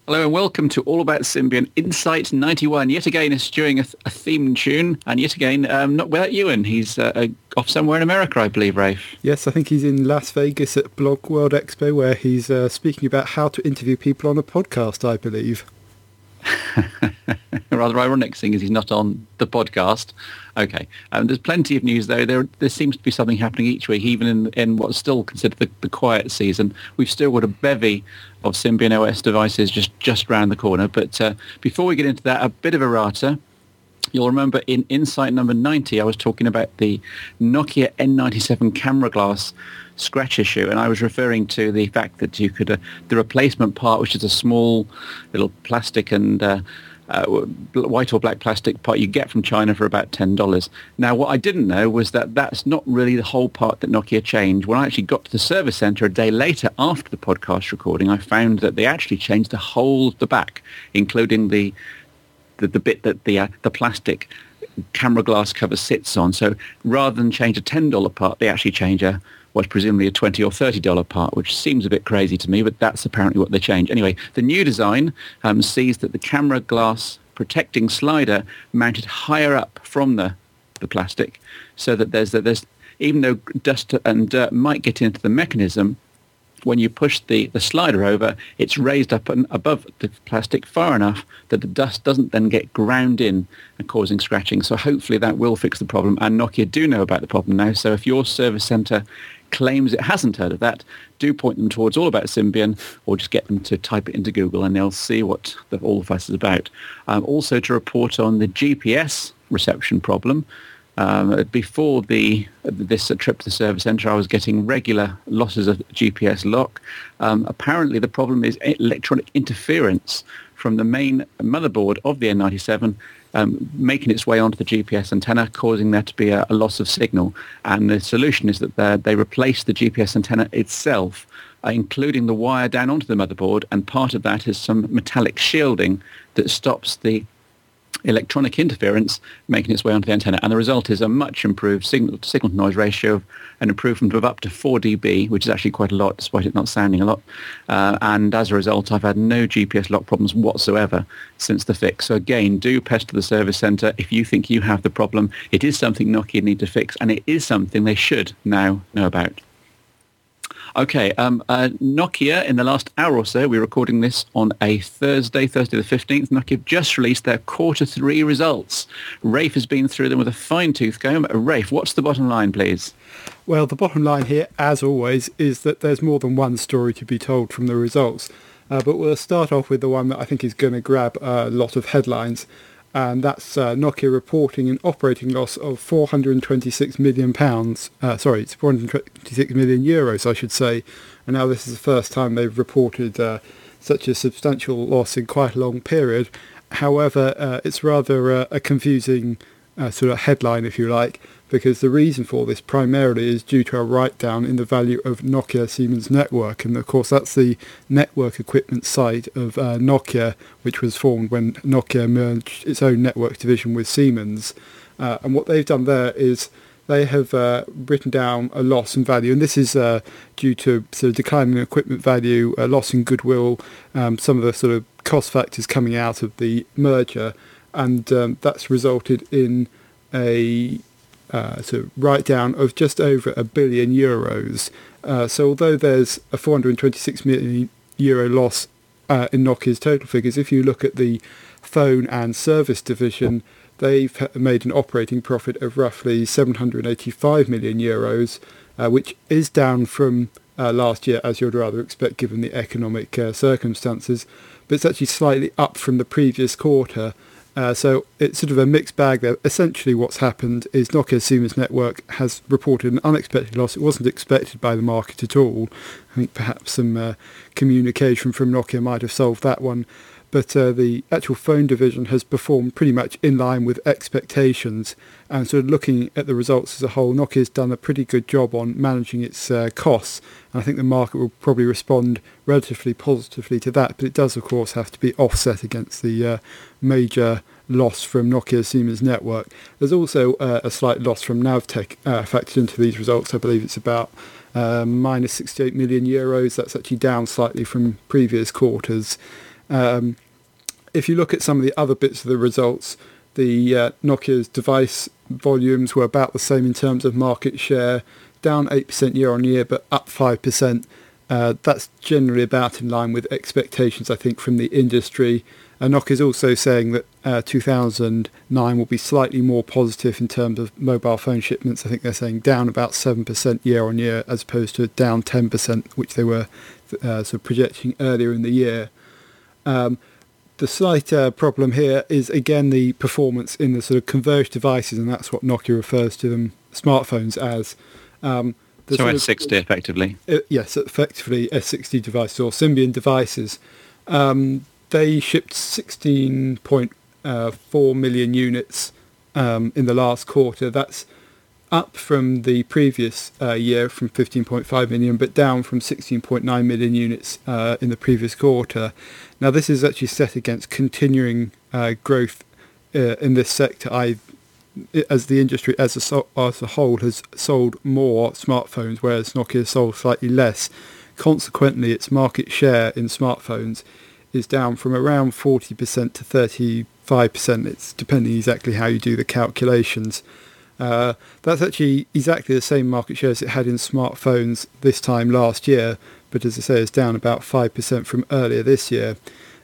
Hello and welcome to All About Symbian Insight 91. Yet again, eschewing a theme tune, and yet again, not without Ewan. He's off somewhere in America, I believe, Rafe. Yes, I think he's in Las Vegas at Blog World Expo, where he's speaking about how to interview people on a podcast, I believe. Rather ironic, seeing as he's not on the podcast. Okay. There's plenty of news, though. There seems to be something happening each week, even in what's still considered the quiet season. We've still got a bevy of Symbian OS devices just round the corner. But before we get into that, a bit of errata. You'll remember in Insight number 90, I was talking about the Nokia N97 camera glass scratch issue, and I was referring to the fact that you could, the replacement part, which is a small little plastic and white or black plastic part you get from China for about $10. Now, what I didn't know was that that's not really the whole part that Nokia changed. When I actually got to the service center a day later after the podcast recording, I found that they actually changed the whole of the back, including the bit that the plastic camera glass cover sits on. So rather than change a $10 part, they actually change what's presumably a $20 or $30 part, which seems a bit crazy to me, but that's apparently what they changed. Anyway, the new design sees that the camera glass protecting slider mounted higher up from the plastic, so that there's even though dust and dirt might get into the mechanism, when you push the slider over, it's raised up and above the plastic far enough that the dust doesn't then get ground in and causing scratching. So hopefully that will fix the problem. And Nokia do know about the problem now. So if your service centre claims it hasn't heard of that, do point them towards All About Symbian, or just get them to type it into Google and they'll see what all the fuss is about. Also to report on the GPS reception problem. Before this trip to the service centre, I was getting regular losses of GPS lock. Apparently, the problem is electronic interference from the main motherboard of the N97 making its way onto the GPS antenna, causing there to be a loss of signal. And the solution is that they replace the GPS antenna itself, including the wire down onto the motherboard, and part of that is some metallic shielding that stops the electronic interference making its way onto the antenna, and the result is a much improved signal-to-noise ratio, an improvement of up to 4 dB, which is actually quite a lot, despite it not sounding a lot. And as a result, I've had no GPS lock problems whatsoever since the fix. So again, do pester the service centre if you think you have the problem. It is something Nokia need to fix, and it is something they should now know about. Okay, Nokia, in the last hour or so, we're recording this on a Thursday the 15th. Nokia have just released their Q3 results. Rafe has been through them with a fine-tooth comb. Rafe, what's the bottom line, please? Well, the bottom line here, as always, is that there's more than one story to be told from the results. But we'll start off with the one that I think is going to grab a lot of headlines. And that's Nokia reporting an operating loss of £426 million. It's 426 million euros, I should say. And now this is the first time they've reported such a substantial loss in quite a long period. However, it's rather a confusing sort of headline, if you like, because the reason for this primarily is due to a write-down in the value of Nokia Siemens Network. And of course, that's the network equipment side of Nokia, which was formed when Nokia merged its own network division with Siemens. And what they've done there is they have written down a loss in value, and this is due to sort of declining equipment value, a loss in goodwill, some of the sort of cost factors coming out of the merger, and that's resulted in a sort of write-down of just over €1 billion. So although there's a 426 million euro loss in Nokia's total figures, if you look at the phone and service division, they've made an operating profit of roughly 785 million euros, which is down from last year, as you'd rather expect given the economic circumstances, but it's actually slightly up from the previous quarter. So it's sort of a mixed bag there. Essentially what's happened is Nokia Siemens Network has reported an unexpected loss. It wasn't expected by the market at all. I think perhaps some communication from Nokia might have solved that one. But the actual phone division has performed pretty much in line with expectations. And sort of looking at the results as a whole, Nokia's done a pretty good job on managing its costs. And I think the market will probably respond relatively positively to that. But it does, of course, have to be offset against the major loss from Nokia Siemens Network. There's also a slight loss from Navtech factored into these results. I believe it's about minus 68 million euros. That's actually down slightly from previous quarters. If you look at some of the other bits of the results, the Nokia's device volumes were about the same in terms of market share, down 8% year on year, but up 5%. That's generally about in line with expectations, I think, from the industry. Nokia is also saying that 2009 will be slightly more positive in terms of mobile phone shipments. I think they're saying down about 7% year on year as opposed to down 10%, which they were sort of projecting earlier in the year. The slight problem here is, again, the performance in the sort of converged devices, and that's what Nokia refers to them, smartphones, as. So S60, effectively. Yes, effectively S60 devices or Symbian devices. They shipped 16.4 million units in the last quarter. That's up from the previous year from 15.5 million, but down from 16.9 million units in the previous quarter. Now, this is actually set against continuing growth in this sector, as the industry as a whole has sold more smartphones, whereas Nokia has sold slightly less. Consequently, its market share in smartphones is down from around 40% to 35%. It's depending exactly how you do the calculations. That's actually exactly the same market share as it had in smartphones this time last year, but as I say, it's down about 5% from earlier this year.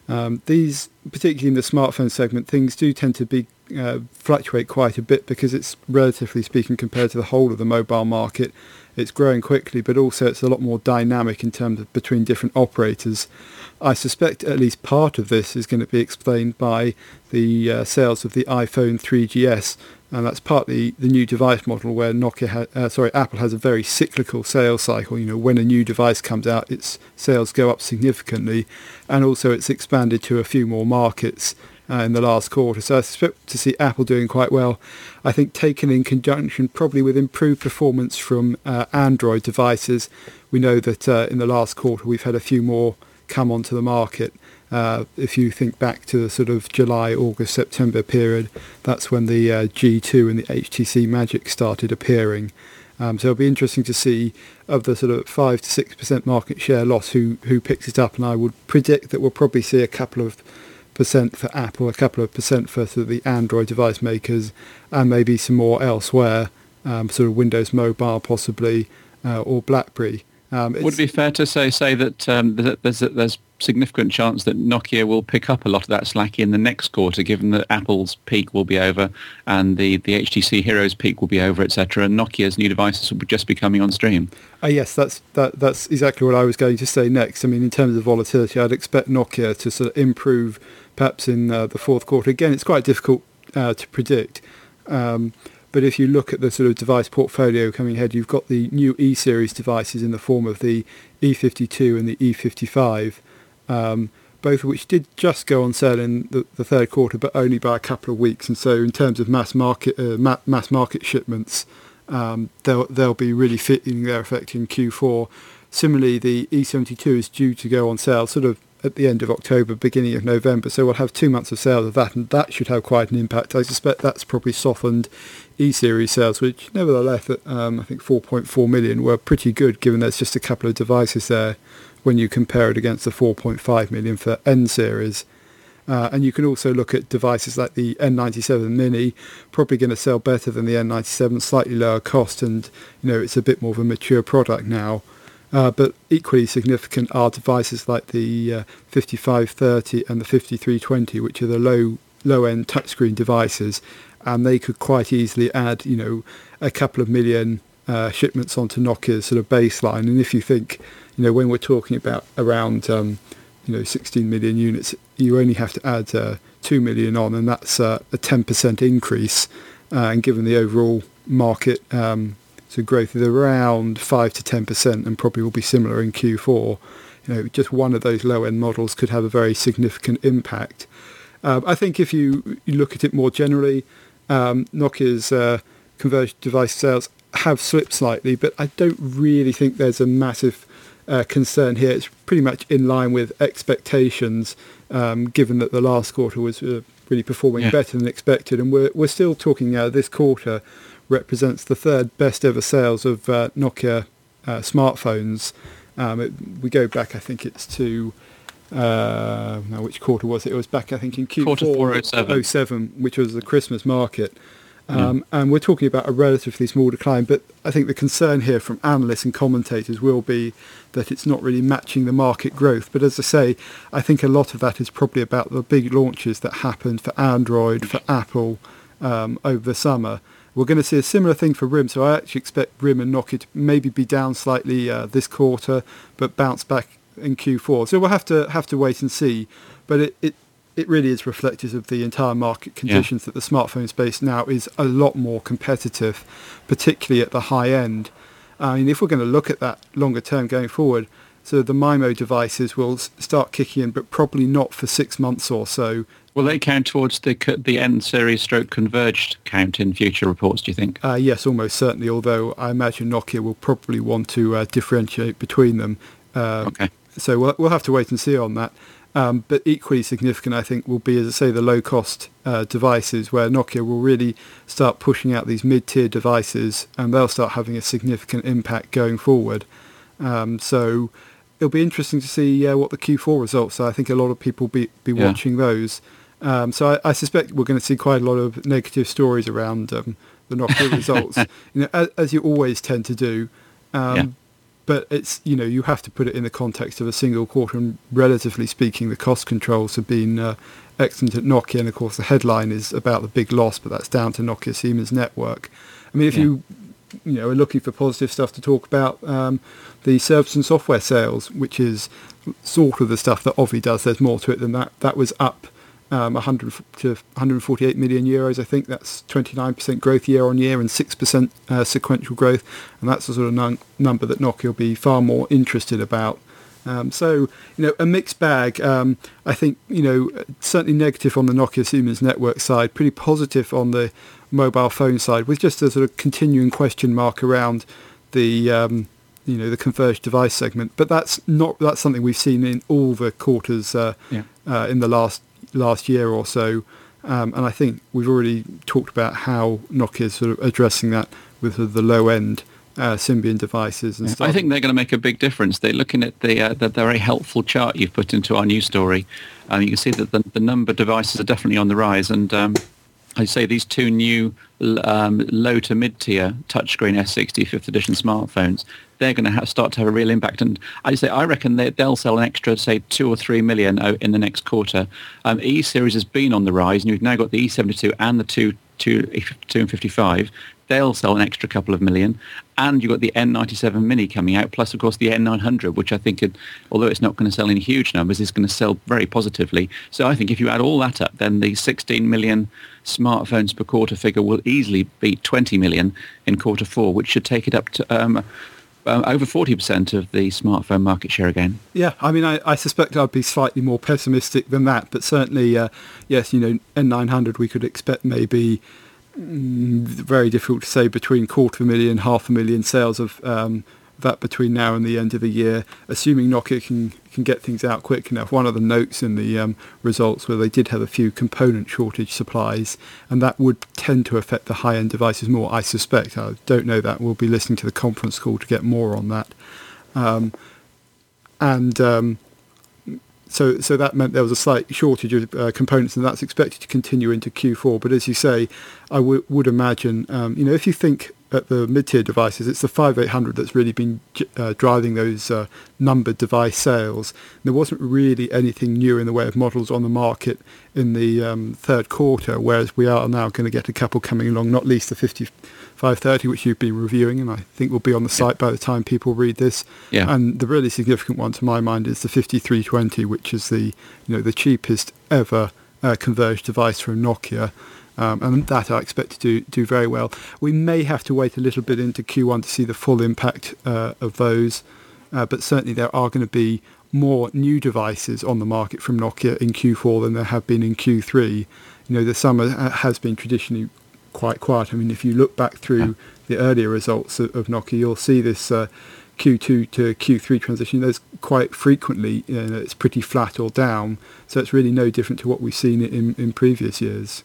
These, particularly in the smartphone segment, things do tend to fluctuate quite a bit because it's, relatively speaking, compared to the whole of the mobile market, it's growing quickly, but also it's a lot more dynamic in terms of between different operators. I suspect at least part of this is going to be explained by the sales of the iPhone 3GS, and that's partly the new device model where Apple has a very cyclical sales cycle. You know, when a new device comes out, its sales go up significantly, and also it's expanded to a few more markets in the last quarter. So I expect to see Apple doing quite well. I think taken in conjunction probably with improved performance from Android devices. We know that in the last quarter we've had a few more come onto the market. If you think back to the sort of July, August, September period, that's when the G2 and the HTC Magic started appearing. So it'll be interesting to see of the sort of 5 to 6% market share loss who picks it up, and I would predict that we'll probably see a couple of percent for Apple, a couple of percent for sort of the Android device makers, and maybe some more elsewhere, sort of Windows Mobile possibly, or BlackBerry. Would it be fair to say that there's significant chance that Nokia will pick up a lot of that slack in the next quarter, given that Apple's peak will be over and the HTC Heroes peak will be over, etc., and Nokia's new devices will just be coming on stream? Yes, that's exactly what I was going to say next. I mean, in terms of volatility, I'd expect Nokia to sort of improve perhaps in the fourth quarter. Again, it's quite difficult to predict. But if you look at the sort of device portfolio coming ahead, you've got the new E-series devices in the form of the E52 and the E55, both of which did just go on sale in the third quarter, but only by a couple of weeks. And so in terms of mass market shipments, they'll be really feeling their effect in Q4. Similarly, the E72 is due to go on sale sort of at the end of October, beginning of November, so we'll have 2 months of sales of that, and that should have quite an impact. I suspect that's probably softened E-series sales, which nevertheless at I think 4.4 million were pretty good, given there's just a couple of devices there when you compare it against the 4.5 million for N-series. And you can also look at devices like the N97 Mini, probably going to sell better than the N97, slightly lower cost, and it's a bit more of a mature product now. But equally significant are devices like the 5530 and the 5320, which are the low-end touchscreen devices, and they could quite easily add, a couple of million shipments onto Nokia's sort of baseline. And if you think, when we're talking about around, 16 million units, you only have to add 2 million on, and that's a 10% increase. And given the overall market so growth is around 5 to 10%, and probably will be similar in Q4. Just one of those low-end models could have a very significant impact. I think if you look at it more generally, Nokia's converged device sales have slipped slightly, but I don't really think there's a massive concern here. It's pretty much in line with expectations, given that the last quarter was really performing better than expected, and we're still talking this quarter represents the third best ever sales of Nokia smartphones. We go back, I think it's to now which quarter was it? It was back, I think, in Quarter Q4 407. 07, which was the Christmas market. And we're talking about a relatively small decline, but I think the concern here from analysts and commentators will be that it's not really matching the market growth. But as I say, I think a lot of that is probably about the big launches that happened for Android, for Apple over the summer. We're going to see a similar thing for RIM, so I actually expect RIM and Nokia to maybe be down slightly this quarter, but bounce back in Q4. So we'll have to wait and see. But it really is reflective of the entire market conditions that the smartphone space now is a lot more competitive, particularly at the high end. I mean, if we're going to look at that longer term going forward, so the MIMO devices will start kicking in, but probably not for 6 months or so. Will they count towards the N series stroke converged count in future reports, do you think? Yes, almost certainly, although I imagine Nokia will probably want to differentiate between them. Okay. So we'll have to wait and see on that. But equally significant, I think, will be, as I say, the low-cost devices, where Nokia will really start pushing out these mid-tier devices, and they'll start having a significant impact going forward. So it'll be interesting to see what the Q4 results are. I think a lot of people will be watching those. So I suspect we're going to see quite a lot of negative stories around the Nokia results, as you always tend to do. But it's, you have to put it in the context of a single quarter, and relatively speaking, the cost controls have been excellent at Nokia, and of course the headline is about the big loss, but that's down to Nokia Siemens network. I mean, if you are looking for positive stuff to talk about, the service and software sales, which is sort of the stuff that Ovi does, there's more to it than that. That was up 100 to 148 million euros. I think that's 29% growth year on year and 6% sequential growth, and that's the sort of number that Nokia will be far more interested about. So a mixed bag. I think certainly negative on the Nokia Siemens network side, pretty positive on the mobile phone side, with just a sort of continuing question mark around the the converged device segment. But that's something we've seen in all the quarters in the last year or so, and I think we've already talked about how Nokia is sort of addressing that with the low end Symbian devices and stuff. I think they're going to make a big difference. They're looking at the very helpful chart you've put into our news story. You can see that the number of devices are definitely on the rise, and I say these two new low to mid-tier touchscreen S60 5th edition smartphones, they're going to start to have a real impact. And I reckon they'll sell an extra, say, 2 or 3 million in the next quarter. E-series has been on the rise, and you've now got the E72 and the 2 and 55. They'll sell an extra couple of million. And you've got the N97 Mini coming out, plus, of course, the N900, which I think, although it's not going to sell in huge numbers, is going to sell very positively. So I think if you add all that up, then the 16 million smartphones per quarter figure will easily beat 20 million in quarter four, which should take it up to over 40% of the smartphone market share again. Yeah, I mean, I suspect I'd be slightly more pessimistic than that, but certainly, yes, N900 we could expect maybe very difficult to say, between 250,000, 500,000 sales of that between now and the end of the year, assuming Nokia can get things out quick enough. One of the notes in the results where they did have a few component shortage supplies, and that would tend to affect the high-end devices more, I suspect. I don't know that. We'll be listening to the conference call to get more on that. So that meant there was a slight shortage of components, and that's expected to continue into Q4. But as you say, I would imagine, if you think at the mid-tier devices, it's the 5800 that's really been driving those numbered device sales. There wasn't really anything new in the way of models on the market in the third quarter, whereas we are now going to get a couple coming along, not least the 5530, which you've been reviewing, and I think will be on the site by the time people read this. Yeah. And the really significant one to my mind is the 5320, which is the cheapest ever converged device from Nokia. And that I expect to do very well. We may have to wait a little bit into Q1 to see the full impact of those, but certainly there are going to be more new devices on the market from Nokia in Q4 than there have been in Q3. The summer has been traditionally quite quiet. I mean, if you look back through the earlier results of Nokia, you'll see this Q2 to Q3 transition. There's quite frequently it's pretty flat or down, so it's really no different to what we've seen in previous years.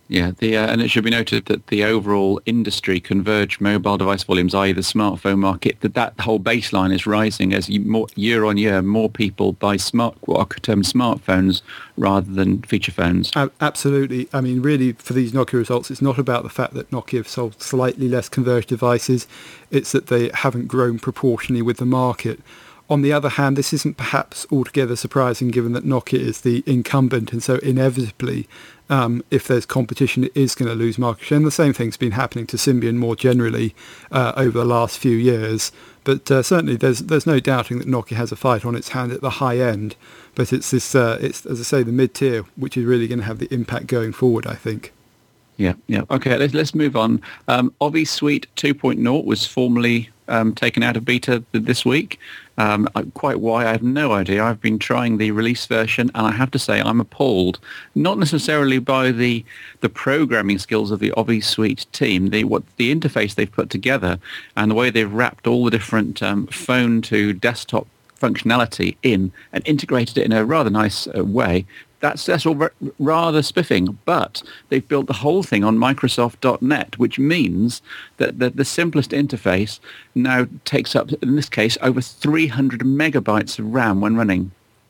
Yeah, and it should be noted that the overall industry converged mobile device volumes, i.e. the smartphone market, that whole baseline is rising as year on year, more people buy what are termed smartphones rather than feature phones. Absolutely. I mean, really, for these Nokia results, it's not about the fact that Nokia have sold slightly less converged devices. It's that they haven't grown proportionally with the market. On the other hand, this isn't perhaps altogether surprising given that Nokia is the incumbent, and so inevitably, if there's competition, it is going to lose market share. And the same thing's been happening to Symbian more generally over the last few years. But certainly there's no doubting that Nokia has a fight on its hand at the high end. But it's this, it's, as I say, the mid-tier, which is really going to have the impact going forward, I think. Yeah. Okay, let's move on. Ovi Suite 2.0 was formally taken out of beta this week. Quite why, I have no idea. I've been trying the release version, and I have to say I'm appalled. Not necessarily by the programming skills of the Ovi Suite team, the interface they've put together, and the way they've wrapped all the different phone to desktop functionality in and integrated it in a rather nice way. That's all rather spiffing, but they've built the whole thing on Microsoft.NET, which means that the simplest interface now takes up, in this case, over 300 megabytes of RAM when running.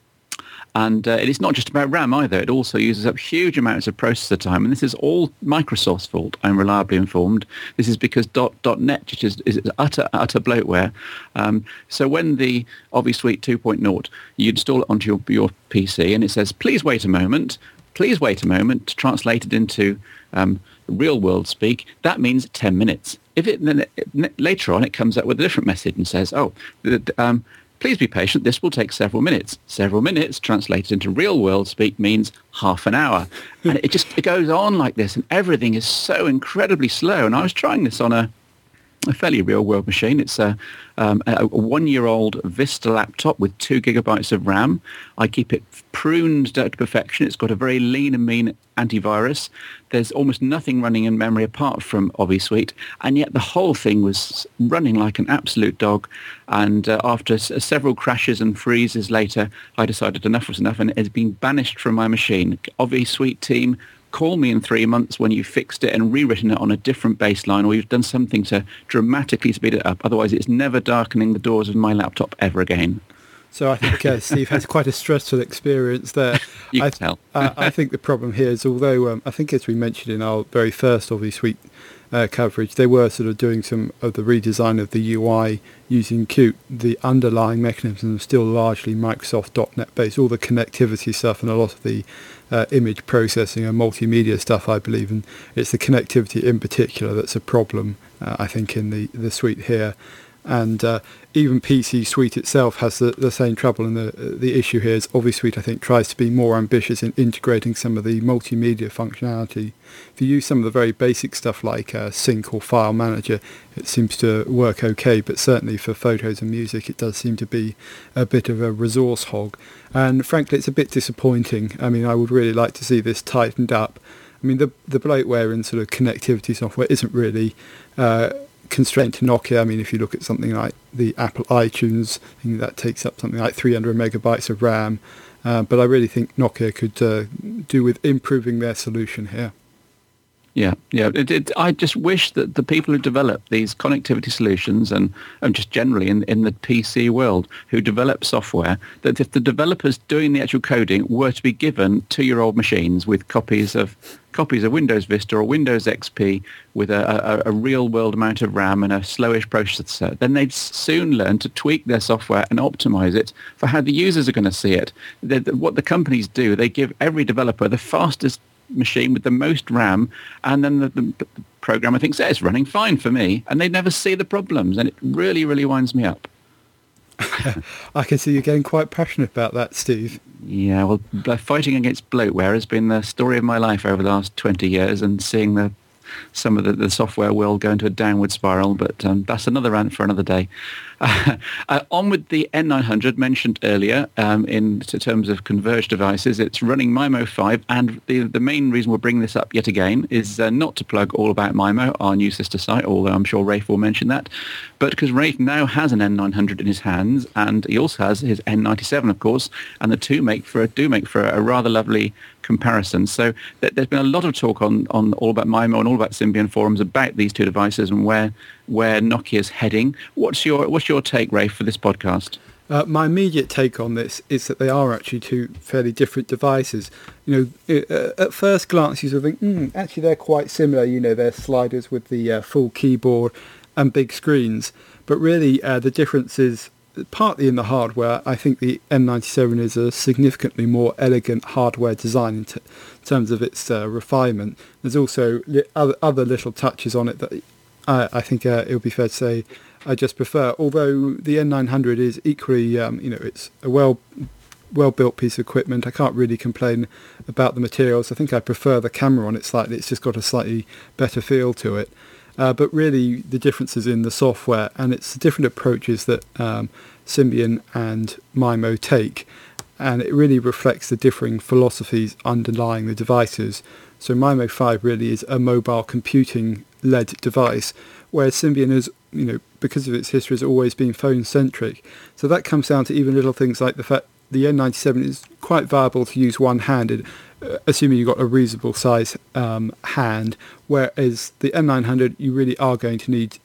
And it's not just about RAM either. It also uses up huge amounts of processor time. And this is all Microsoft's fault, I'm reliably informed. This is because .NET which is utter bloatware. So when the Ovi Suite 2.0, you install it onto your PC and it says, please wait a moment to translate it into real world speak, that means 10 minutes. If later on it comes up with a different message and says, please be patient, this will take several minutes. Several minutes translated into real-world speak means half an hour. And it goes on like this, and everything is so incredibly slow. And I was trying this on a fairly real-world machine. It's a one-year-old Vista laptop with 2 gigabytes of RAM. I keep it pruned to perfection. It's got a very lean and mean antivirus. There's almost nothing running in memory apart from Ovi Suite, and yet the whole thing was running like an absolute dog. And after several crashes and freezes later, I decided enough was enough, and it has been banished from my machine. Ovi Suite team, call me in 3 months when you've fixed it and rewritten it on a different baseline, or you've done something to dramatically speed it up. Otherwise, it's never darkening the doors of my laptop ever again. So I think Steve has quite a stressful experience there. You can tell. I think the problem here is, although I think as we mentioned in our very first Ovi Suite coverage, they were sort of doing some of the redesign of the UI using Qt, the underlying mechanism is still largely Microsoft.NET based, all the connectivity stuff and a lot of the image processing and multimedia stuff, I believe, and it's the connectivity in particular that's a problem, I think, in the suite here. And even PC Suite itself has the same trouble, and the issue here is Ovi Suite, I think, tries to be more ambitious in integrating some of the multimedia functionality. If you use some of the very basic stuff like Sync or File Manager, it seems to work okay, but certainly for photos and music it does seem to be a bit of a resource hog. And frankly, it's a bit disappointing. I mean, I would really like to see this tightened up. I mean, the bloatware in sort of connectivity software isn't really constraint to Nokia. I mean, if you look at something like the Apple iTunes, I think that takes up something like 300 megabytes of RAM. But I really think Nokia could do with improving their solution here. Yeah. I just wish that the people who develop these connectivity solutions and just generally in the PC world who develop software, that if the developers doing the actual coding were to be given 2-year-old machines with copies of Windows Vista or Windows XP with a real-world amount of RAM and a slowish processor, then they'd soon learn to tweak their software and optimize it for how the users are going to see it. What the companies do, they give every developer the fastest machine with the most RAM, and then the programmer thinks it's running fine for me, and they never see the problems, and it really, really winds me up. I can see you getting quite passionate about that, Steve. Yeah, well, fighting against bloatware has been the story of my life over the last 20 years, and seeing the some of the software will go into a downward spiral, but that's another rant for another day. On with the N900 mentioned earlier, in terms of converged devices, it's running MIMO 5, and the main reason we're bringing this up yet again is not to plug All About MIMO, our new sister site, although I'm sure Rafe will mention that, but because Rafe now has an N900 in his hands, and he also has his N97, of course, and the two do make for a rather lovely comparison. So there's been a lot of talk on All About MIMO and All About Symbian forums about these two devices and where Nokia's heading. What's your take, Rafe, for this podcast? My immediate take on this is that they are actually two fairly different devices. At first glance, you sort of think, actually they're quite similar. They're sliders with the full keyboard and big screens. But really, the difference is partly in the hardware. I think the N97 is a significantly more elegant hardware design in terms of its refinement. There's also other little touches on it that I think it would be fair to say I just prefer. Although the N900 is equally, it's a well-built piece of equipment. I can't really complain about the materials. I think I prefer the camera on it slightly. It's just got a slightly better feel to it. But really, the difference is in the software, and it's the different approaches that Symbian and MIMO take, and it really reflects the differing philosophies underlying the devices. So MIMO 5 really is a mobile computing-led device, whereas Symbian is, because of its history, has always been phone-centric. So that comes down to even little things like the fact the N97 is quite viable to use one-handed, assuming you've got a reasonable size hand, whereas the N900 you really are going to need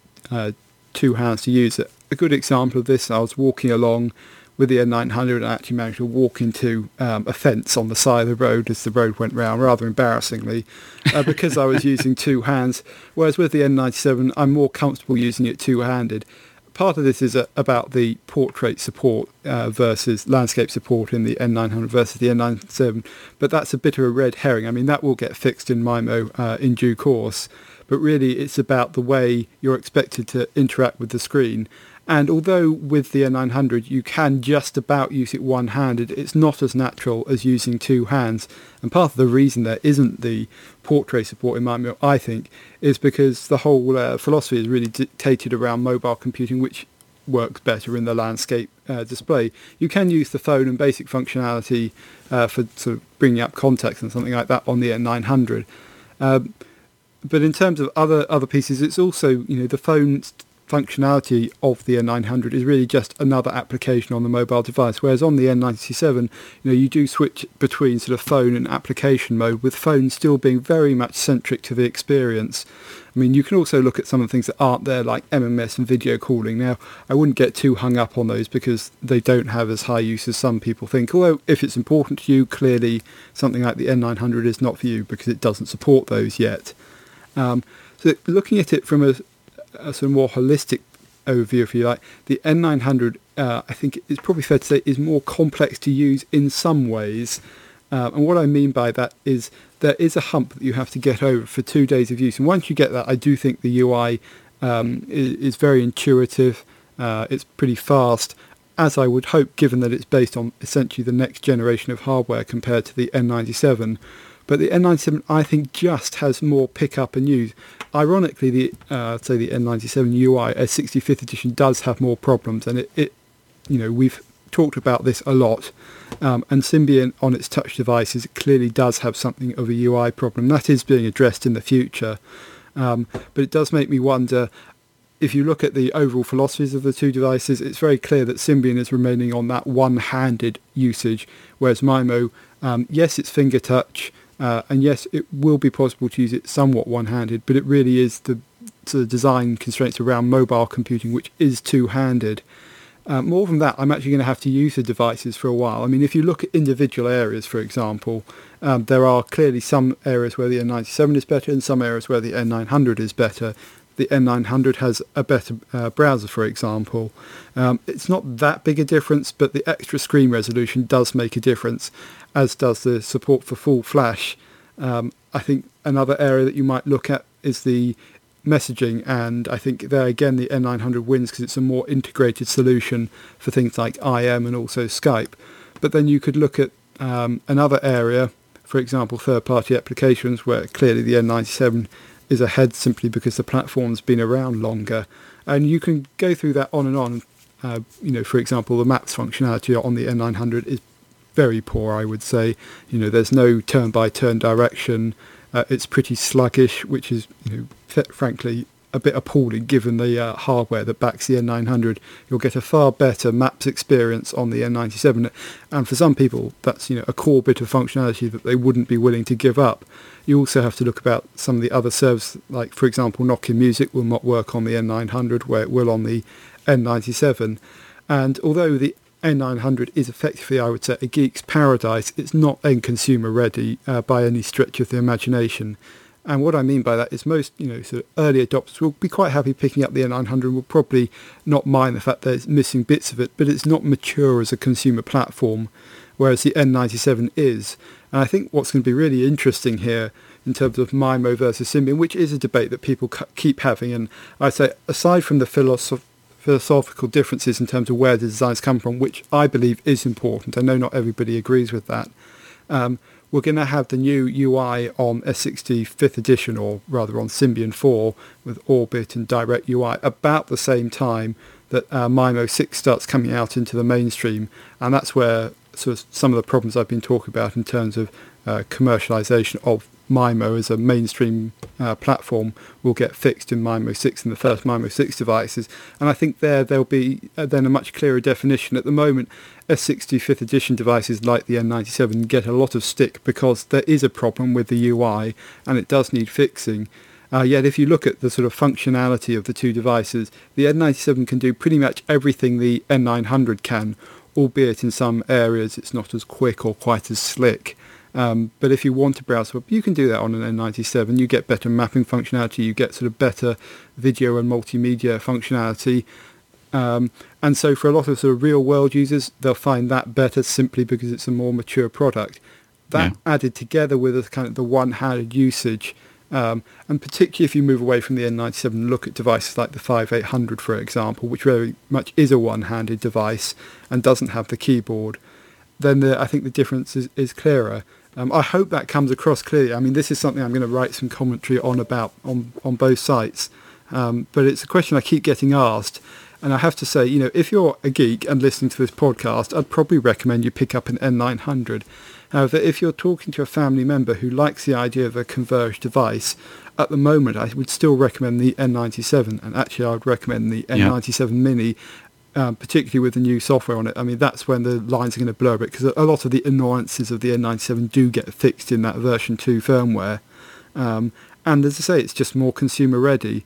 two hands to use it. A good example of this, I was walking along with the N900 and I actually managed to walk into a fence on the side of the road as the road went round, rather embarrassingly, because I was using two hands, whereas with the N97 I'm more comfortable using it two-handed. Part of this is about the portrait support versus landscape support in the N900 versus the N97, but that's a bit of a red herring. I mean, that will get fixed in MIMO in due course, but really it's about the way you're expected to interact with the screen. And although with the N900 you can just about use it one-handed, it's not as natural as using two hands. And part of the reason there isn't the portrait support in MIMO, I think, is because the whole philosophy is really dictated around mobile computing, which works better in the landscape display. You can use the phone and basic functionality for sort of bringing up context and something like that on the N900. But in terms of other pieces, it's also, the phone's functionality of the N900 is really just another application on the mobile device, whereas on the N97 you do switch between sort of phone and application mode, with phone still being very much centric to the experience. I mean, you can also look at some of the things that aren't there, like MMS and video calling. Now, I wouldn't get too hung up on those because they don't have as high use as some people think, although if it's important to you, clearly something like the N900 is not for you because it doesn't support those yet. So looking at it from a sort of more holistic overview, if you like, the N900, I think it's probably fair to say, is more complex to use in some ways. And what I mean by that is there is a hump that you have to get over for 2 days of use. And once you get that, I do think the UI is very intuitive. It's pretty fast, as I would hope, given that it's based on essentially the next generation of hardware compared to the N97. But the N97, I think, just has more pick-up and use. Ironically, the N97 UI, a 65th edition, does have more problems, and it we've talked about this a lot. And Symbian on its touch devices clearly does have something of a UI problem. That is being addressed in the future. But it does make me wonder, if you look at the overall philosophies of the two devices, it's very clear that Symbian is remaining on that one-handed usage, whereas MIMO, yes, it's finger touch, and yes, it will be possible to use it somewhat one-handed, but it really is the sort of design constraints around mobile computing, which is two-handed. More than that, I'm actually going to have to use the devices for a while. I mean, if you look at individual areas, for example, there are clearly some areas where the N97 is better and some areas where the N900 is better. The N900 has a better browser, for example. It's not that big a difference, but the extra screen resolution does make a difference, as does the support for full flash. I think another area that you might look at is the messaging, and I think there again the N900 wins because it's a more integrated solution for things like IM and also Skype. But then you could look at another area, for example, third-party applications, where clearly the N97 is ahead simply because the platform's been around longer. And you can go through that on and on. For example, the maps functionality on the N900 is very poor, I would say. There's no turn-by-turn direction. It's pretty sluggish, which is, frankly, a bit appalling given the hardware that backs the N900. You'll get a far better maps experience on the N97, and for some people that's a core bit of functionality that they wouldn't be willing to give up. You also have to look about some of the other services, like for example Nokia Music will not work on the N900 where it will on the N97, and although the N900 is effectively, I would say, a geek's paradise, it's not end consumer ready by any stretch of the imagination. And what I mean by that is most, sort of early adopters will be quite happy picking up the N900 and will probably not mind the fact that it's missing bits of it, but it's not mature as a consumer platform, whereas the N97 is. And I think what's going to be really interesting here in terms of MIMO versus Symbian, which is a debate that people keep having, and I say aside from the philosophical differences in terms of where the designs come from, which I believe is important, I know not everybody agrees with that, we're going to have the new UI on S60 5th edition, or rather on Symbian 4 with Orbit and Direct UI about the same time that MIMO 6 starts coming out into the mainstream, and that's where sort of some of the problems I've been talking about in terms of commercialization of MIMO as a mainstream platform will get fixed in MIMO 6 and the first MIMO 6 devices. And I think there'll be then a much clearer definition. At the moment, S60 5th edition devices like the N97 get a lot of stick because there is a problem with the UI and it does need fixing. Yet if you look at the sort of functionality of the two devices, the N97 can do pretty much everything the N900 can, albeit in some areas it's not as quick or quite as slick. But if you want to browse web, you can do that on an N97. You get better mapping functionality, you get sort of better video and multimedia functionality. And so for a lot of sort of real world users, they'll find that better simply because it's a more mature product. That added together with a kind of the one-handed usage, and particularly if you move away from the N97 and look at devices like the 5800, for example, which very much is a one-handed device and doesn't have the keyboard, then I think the difference is clearer. I hope that comes across clearly. I mean, this is something I'm going to write some commentary on both sites. But it's a question I keep getting asked. And I have to say, if you're a geek and listening to this podcast, I'd probably recommend you pick up an N900. However, if you're talking to a family member who likes the idea of a converged device, at the moment I would still recommend the N97. And actually I would recommend the N97 Mini, particularly with the new software on it. I mean, that's when the lines are going to blur a bit, because a lot of the annoyances of the N97 do get fixed in that version 2 firmware. And as I say, it's just more consumer ready.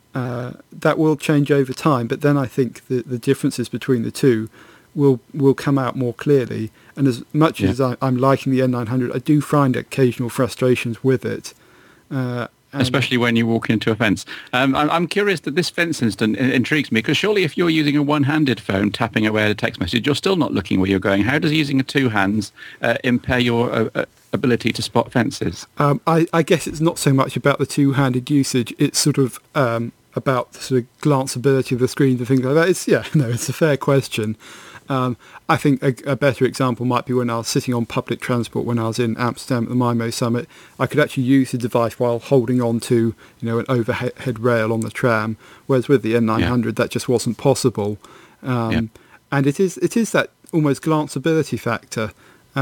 That will change over time, but then I think the differences between the two will come out more clearly. And as much as I'm liking the N900, I do find occasional frustrations with it. Especially when you walk into a fence. I'm curious that this fence incident intrigues me, because surely if you're using a one-handed phone tapping away at a text message, you're still not looking where you're going. How does using two hands impair your ability to spot fences? I guess it's not so much about the two-handed usage. It's sort of about the sort of glanceability of the screen and things like that. It's a fair question. I think a better example might be when I was sitting on public transport when I was in Amsterdam at the MIMO Summit. I could actually use the device while holding on to an overhead rail on the tram, whereas with the N900 that just wasn't possible. And it is that almost glanceability factor.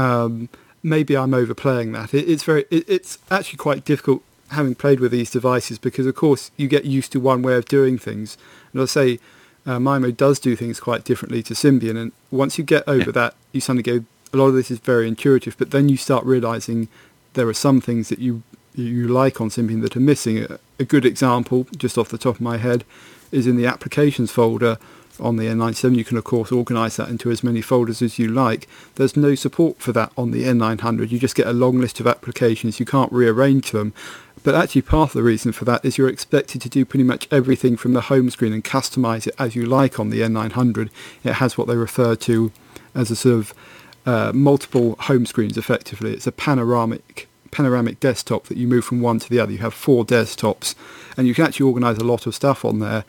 Maybe I'm overplaying that. It's actually quite difficult having played with these devices, because of course you get used to one way of doing things. And I'll say MIMO does do things quite differently to Symbian, and once you get over that, you suddenly go, a lot of this is very intuitive, but then you start realizing there are some things that you like on Symbian that are missing. A good example, just off the top of my head, is in the applications folder on the N97. You can of course organize that into as many folders as you like. There's no support for that on the N900. You just get a long list of applications. You can't rearrange them. But actually part of the reason for that is you're expected to do pretty much everything from the home screen and customize it as you like on the N900. It has what they refer to as a sort of multiple home screens effectively. It's a panoramic desktop that you move from one to the other. You have 4 desktops and you can actually organize a lot of stuff on there.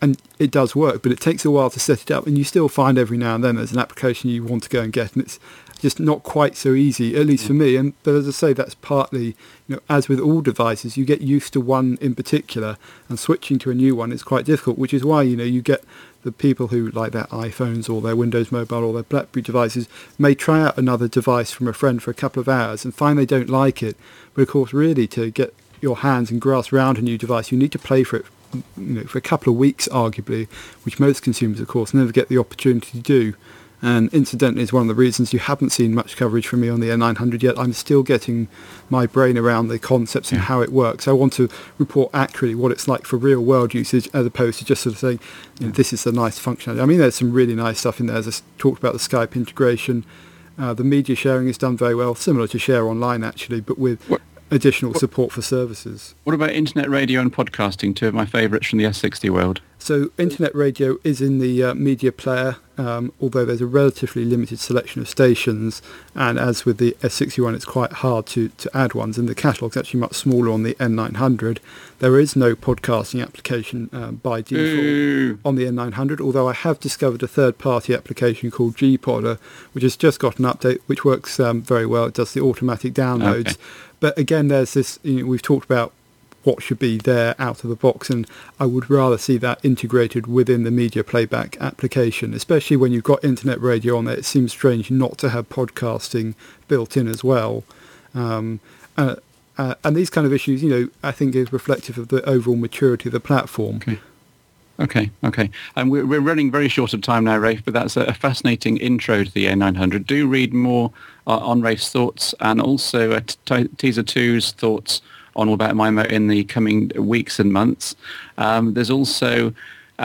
and it does work, but it takes a while to set it up, and you still find every now and then there's an application you want to go and get, and it's just not quite so easy, at least for me. And but as I say, that's partly, as with all devices, you get used to one in particular, and switching to a new one is quite difficult, which is why, you get the people who like their iPhones or their Windows Mobile or their BlackBerry devices may try out another device from a friend for a couple of hours and find they don't like it. But of course, really, to get your hands and grasp around a new device, you need to play for it for a couple of weeks, arguably, which most consumers, of course, never get the opportunity to do. And incidentally, is one of the reasons you haven't seen much coverage from me on the N900 yet. I'm still getting my brain around the concepts and how it works. I want to report accurately what it's like for real-world usage, as opposed to just sort of saying, this is the nice functionality. I mean, there's some really nice stuff in there. As I talked about the Skype integration. The media sharing is done very well, similar to Share Online, actually, but with additional support for services. What about internet radio and podcasting, two of my favourites from the S60 world? So internet radio is in the media player, although there's a relatively limited selection of stations, and as with the S61 it's quite hard to add ones, and the catalogue's actually much smaller on the N900. There is no podcasting application by default on the N900, although I have discovered a third-party application called Gpodder, which has just got an update which works very well. It does the automatic downloads. Okay. But again, there's this, we've talked about what should be there out of the box, and I would rather see that integrated within the media playback application, especially when you've got internet radio on there. It seems strange not to have podcasting built in as well. And these kind of issues, I think is reflective of the overall maturity of the platform. Okay. And we're running very short of time now, Rafe, but that's a fascinating intro to the A900. Do read more on Rafe's thoughts, and also Teaser 2's thoughts on All About MIMO in the coming weeks and months. There's also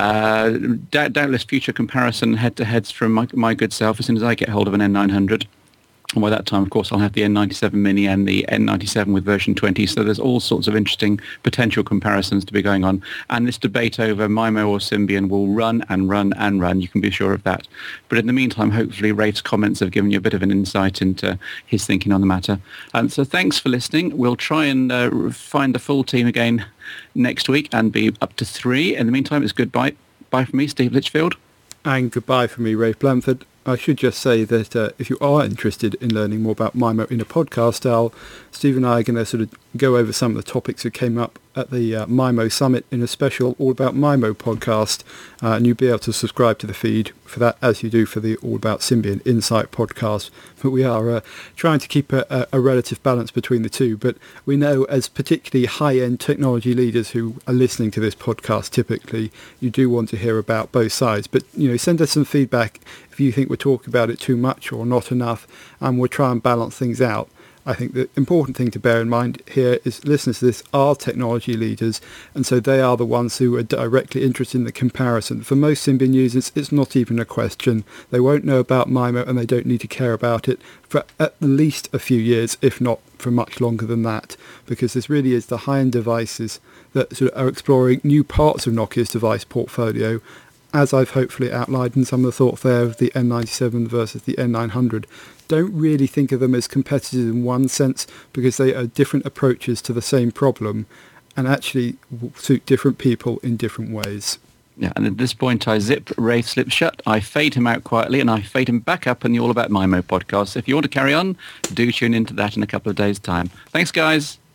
doubtless future comparison head-to-heads from my good self as soon as I get hold of an N900. And by that time, of course, I'll have the N97 Mini and the N97 with version 20. So there's all sorts of interesting potential comparisons to be going on. And this debate over MIMO or Symbian will run and run and run. You can be sure of that. But in the meantime, hopefully Rafe's comments have given you a bit of an insight into his thinking on the matter. So thanks for listening. We'll try and find the full team again next week and be up to 3. In the meantime, it's goodbye. Bye from me, Steve Litchfield. And goodbye from me, Rafe Blanford. I should just say that if you are interested in learning more about MIMO in a podcast style, Steve and I are going to sort of go over some of the topics that came up at the MIMO Summit in a special All About MIMO podcast, and you'll be able to subscribe to the feed for that as you do for the All About Symbian Insight podcast. But we are trying to keep a relative balance between the two, but we know as particularly high-end technology leaders who are listening to this podcast typically, you do want to hear about both sides. But send us some feedback if you think we're talking about it too much or not enough, and we'll try and balance things out. I think the important thing to bear in mind here is listeners to this are technology leaders, and so they are the ones who are directly interested in the comparison. For most Symbian users, it's not even a question. They won't know about MIMO, and they don't need to care about it for at least a few years, if not for much longer than that, because this really is the high-end devices that sort of are exploring new parts of Nokia's device portfolio, as I've hopefully outlined in some of the thoughts there of the N97 versus the N900. Don't really think of them as competitors in one sense, because they are different approaches to the same problem and actually suit different people in different ways. Yeah, and at this point I zip Rafe's lips shut, I fade him out quietly, and I fade him back up in the All About MIMO podcast. If you want to carry on, do tune into that in a couple of days' time. Thanks, guys.